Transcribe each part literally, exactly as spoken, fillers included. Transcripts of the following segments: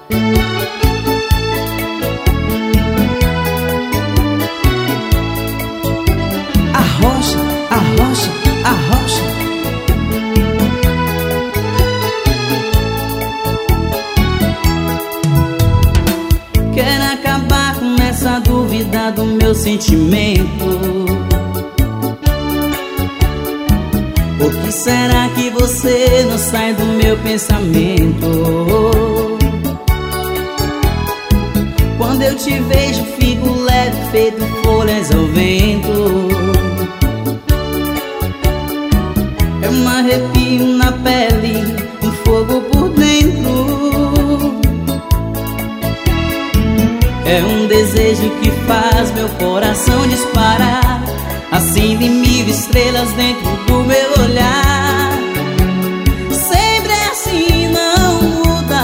Arrocha, arrocha, arrocha. Quero acabar com essa dúvida do meu sentimento. Por que será que você não sai do meu pensamento? Quando eu te vejo fico leve, feito folhas ao vento. É um arrepio na pele, um fogo por dentro. É um desejo que faz meu coração disparar, assim de mil estrelas dentro do meu olhar. Sempre assim, não muda.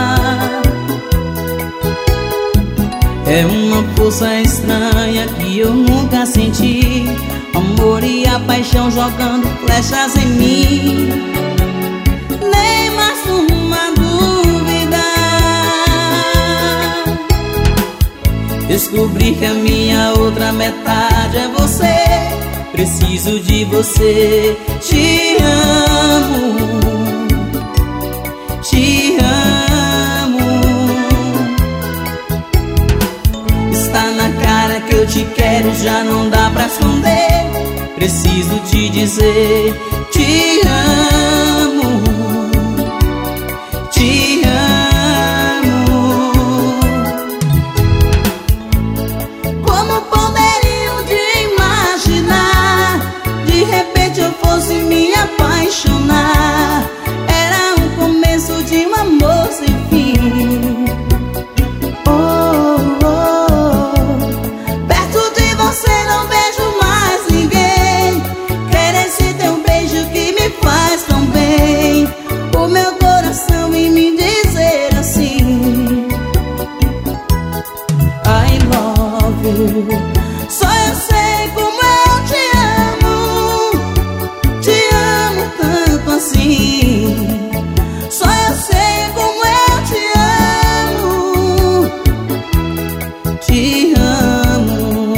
É uma força estranha que eu nunca senti. Amor e a paixão jogando flechas em mim. Nem mais uma dúvida. Descobri que a minha outra metade é você. Preciso de você. Te amo, te amo. Está na cara que eu te quero, já não dá pra esconder. Preciso te dizer, te amo, te amo. Como poderiam de imaginar, de repente eu fosse me apaixonar? Era o começo de um amor sem fim. Oh, oh, perto de você não vejo mais ninguém. Quero esse teu beijo que me faz tão bem. O meu coração em me dizer assim, I love you. Só eu sei como eu te amo. Te amo tanto assim. Só eu sei como eu te amo. Te amo.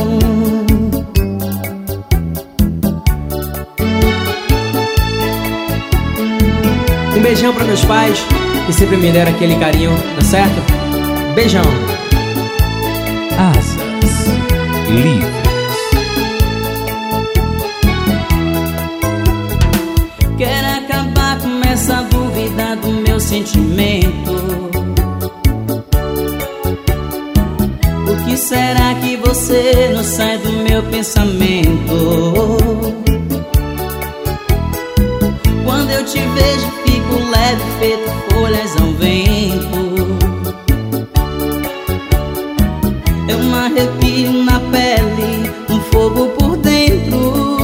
Um beijão para meus pais, que sempre me deram aquele carinho, tá certo? Beijão. Asas livres. Quero acabar com essa dúvida do meu sentimento. Por que será que você não sai do meu pensamento? Quando eu te vejo fico leve, feito folhas ao vento. É um arrepio na pele, um fogo por dentro.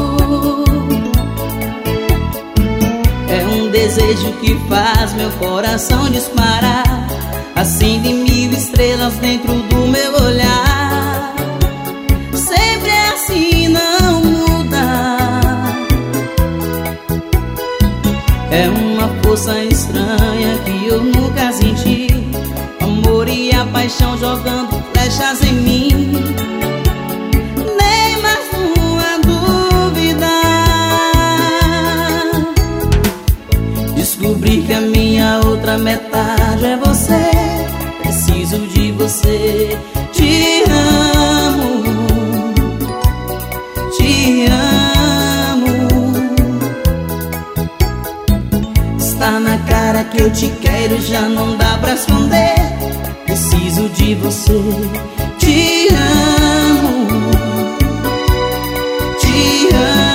É um desejo que faz meu coração disparar, assim de mil estrelas dentro do meu olhar. Sempre é assim, não muda. É uma força estranha que eu nunca senti. Amor e a paixão jogando flechas em mim. Nem mais uma dúvida. Descobri que a minha outra metade é você. Preciso de você. Te amo, te amo. Está na cara que eu te quero, já não dá pra esconder. Preciso de você. Te amo, te amo.